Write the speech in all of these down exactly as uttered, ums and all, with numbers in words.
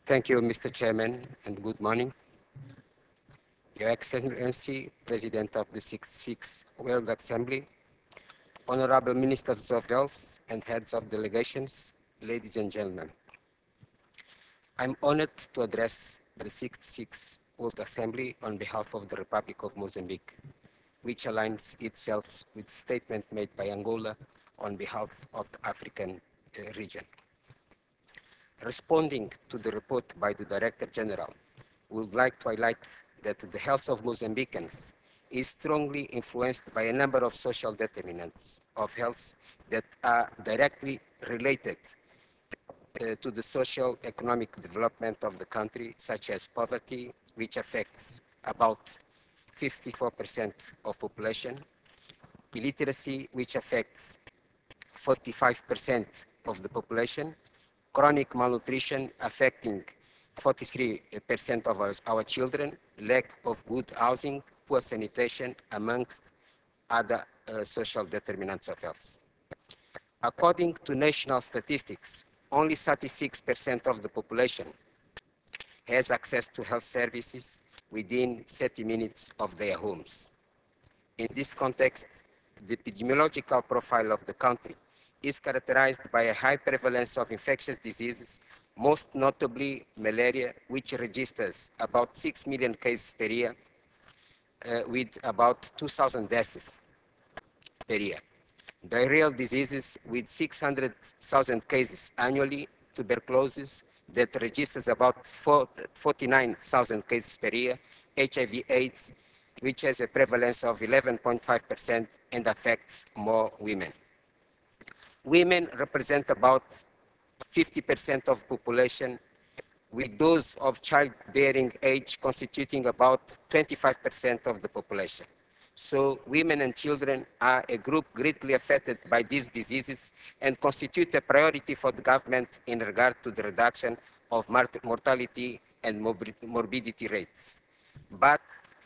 Thank you, Mister Chairman, and good morning. Your Excellency, President of the sixty-sixth World Assembly, Honorable Ministers of Health and Heads of Delegations, ladies and gentlemen. I'm honored to address the sixty-sixth World Assembly on behalf of the Republic of Mozambique, which aligns itself with the statement made by Angola on behalf of the African uh, region. Responding to the report by the Director General, we would like to highlight that the health of Mozambicans is strongly influenced by a number of social determinants of health that are directly related uh, to the social economic development of the country, such as poverty, which affects about fifty-four percent of population, illiteracy, which affects forty-five percent of the population, chronic malnutrition affecting forty-three percent of our, our children, lack of good housing, poor sanitation, amongst other uh, social determinants of health. According to national statistics, only thirty-six percent of the population has access to health services within thirty minutes of their homes. In this context, the epidemiological profile of the country is characterized by a high prevalence of infectious diseases, most notably malaria, which registers about six million cases per year, uh, with about two thousand deaths per year. Diarrheal diseases with six hundred thousand cases annually, tuberculosis that registers about forty-nine thousand cases per year, H I V AIDS, which has a prevalence of eleven point five percent and affects more women. Women represent about fifty percent of population, with those of childbearing age constituting about twenty-five percent of the population. So women and children are a group greatly affected by these diseases and constitute a priority for the government in regard to the reduction of mortality and morbidity rates, but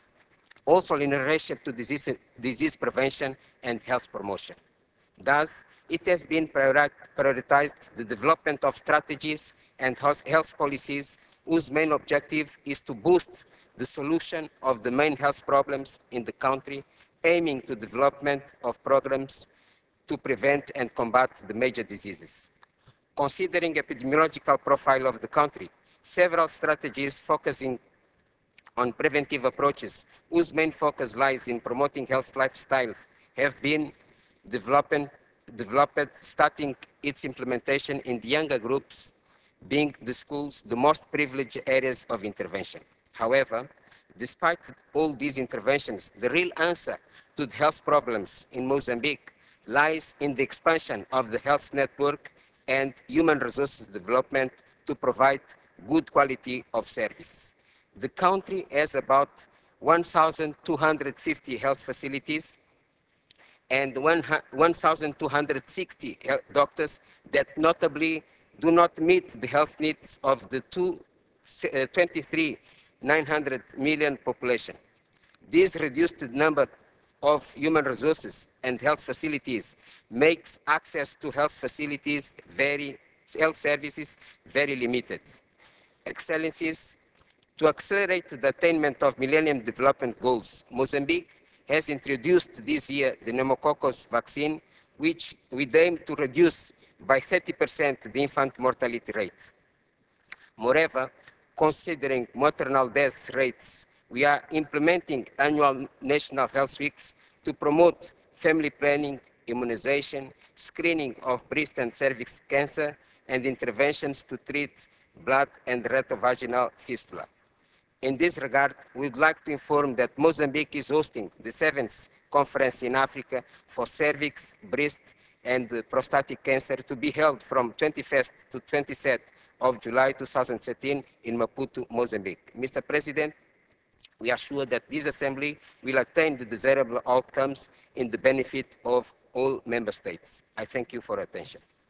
also in relation to disease, disease prevention and health promotion. Thus, it has been prioritized the development of strategies and health policies whose main objective is to boost the solution of the main health problems in the country, aiming to development of programs to prevent and combat the major diseases. Considering epidemiological profile of the country, several strategies focusing on preventive approaches, whose main focus lies in promoting health lifestyles, have been developed, developed starting its implementation in the younger groups, being the schools the most privileged areas of intervention. However, despite all these interventions, the real answer to the health problems in Mozambique lies in the expansion of the health network and human resources development to provide good quality of service. The country has about one thousand two hundred fifty health facilities and one thousand two hundred sixty doctors that notably do not meet the health needs of the twenty-three nine hundred million population. This reduced number of human resources and health facilities makes access to health facilities very, health services very limited. Excellencies, to accelerate the attainment of Millennium Development Goals, Mozambique has introduced this year the pneumococcus vaccine, which we aim to reduce by thirty percent the infant mortality rate. Moreover, considering maternal death rates, we are implementing annual national health weeks to promote family planning, immunization, screening of breast and cervix cancer, and interventions to treat blood and retrovaginal fistula. In this regard, we would like to inform that Mozambique is hosting the seventh conference in Africa for cervix, breast, and prostatic cancer to be held from twenty-first to twenty-seventh of July two thousand thirteen in Maputo, Mozambique. Mister President, we are sure that this assembly will attain the desirable outcomes in the benefit of all member states. I thank you for your attention.